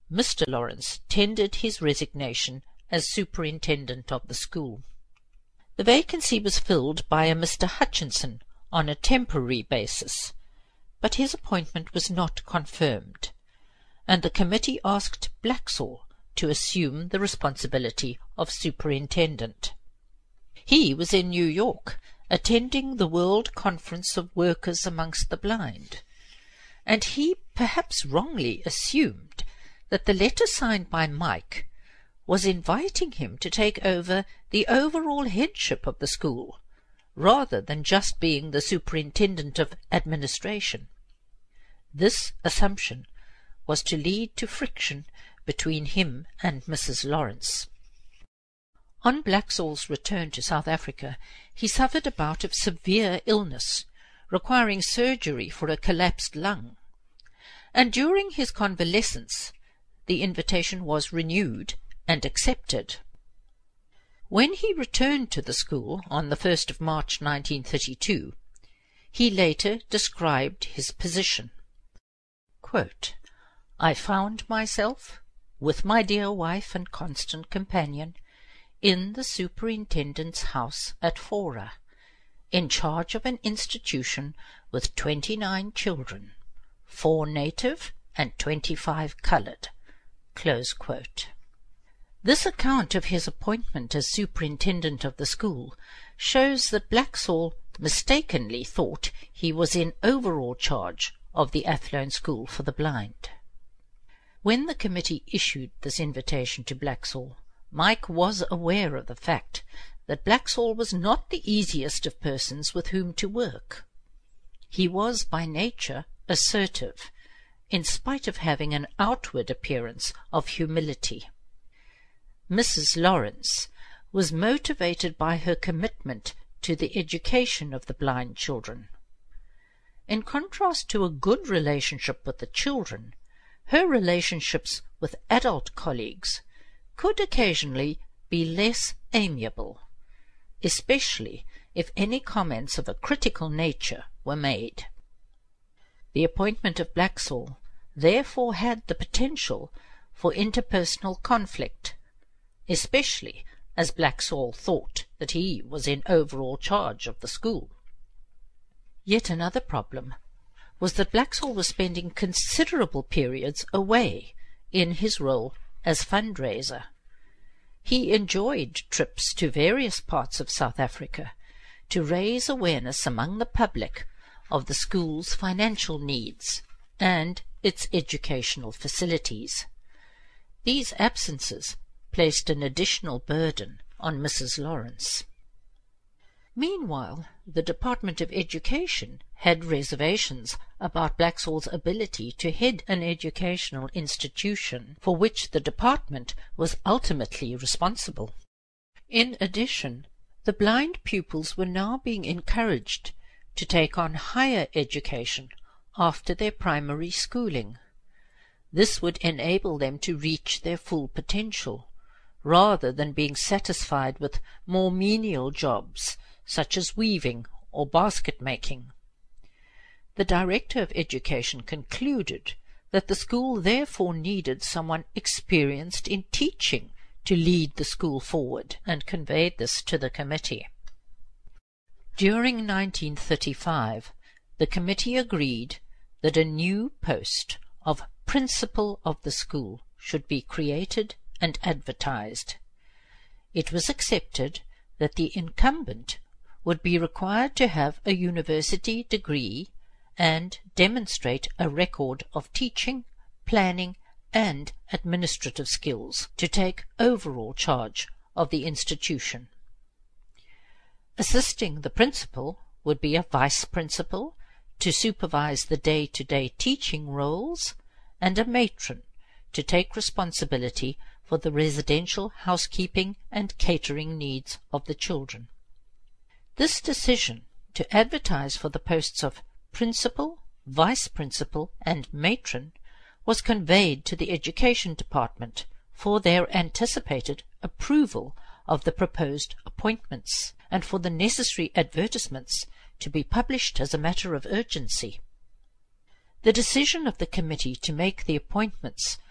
Mr. Lawrence tendered his resignation as superintendent of the school. The vacancy was filled by a Mr. Hutchinson on a temporary basis, but his appointment was not confirmed, and the committee asked Blaxall to assume the responsibility of superintendent. He was in New York, attending the World Conference of Workers Amongst the Blind, and he perhaps wrongly assumed that the letter signed by Mike was inviting him to take over the overall headship of the school, rather than just being the superintendent of administration. This assumption was to lead to friction between him and Mrs. Lawrence. On Blaxall's return to South Africa, he suffered a bout of severe illness, requiring surgery for a collapsed lung, and during his convalescence the invitation was renewed and accepted. When he returned to the school on the 1st of March 1932, he later described his position. Quote, "I found myself, with my dear wife and constant companion, in the superintendent's house at Fora, in charge of an institution with 29 children, 4 native and 25 coloured." Close quote. This account of his appointment as superintendent of the school shows that Blaxall mistakenly thought he was in overall charge of the Athlone School for the Blind. When the committee issued this invitation to Blaxall, Mike was aware of the fact that Blaxall was not the easiest of persons with whom to work. He was by nature assertive, in spite of having an outward appearance of humility. Mrs. Lawrence was motivated by her commitment to the education of the blind children. In contrast to a good relationship with the children, her relationships with adult colleagues could occasionally be less amiable, especially if any comments of a critical nature were made. The appointment of Blaxall therefore had the potential for interpersonal conflict, especially as Blaxall thought that he was in overall charge of the school. Yet another problem was that Blaxall was spending considerable periods away in his role as fundraiser. He enjoyed trips to various parts of South Africa to raise awareness among the public of the school's financial needs and its educational facilities. These absences placed an additional burden on Mrs. Lawrence. Meanwhile, the Department of Education had reservations about Blaxall's ability to head an educational institution for which the department was ultimately responsible. In addition, the blind pupils were now being encouraged to take on higher education after their primary schooling. This would enable them to reach their full potential, rather than being satisfied with more menial jobs such as weaving or basket-making. The Director of Education concluded that the school therefore needed someone experienced in teaching to lead the school forward, and conveyed this to the committee. During 1935, the committee agreed that a new post of principal of the school should be created and advertised. It was accepted that the incumbent would be required to have a university degree and demonstrate a record of teaching, planning, and administrative skills to take overall charge of the institution. Assisting the principal would be a vice principal to supervise the day-to-day teaching roles, and a matron to take responsibility for the residential housekeeping and catering needs of the children. This decision to advertise for the posts of principal, vice principal, and matron was conveyed to the Education Department for their anticipated approval of the proposed appointments, and for the necessary advertisements to be published as a matter of urgency. The decision of the committee to make the appointments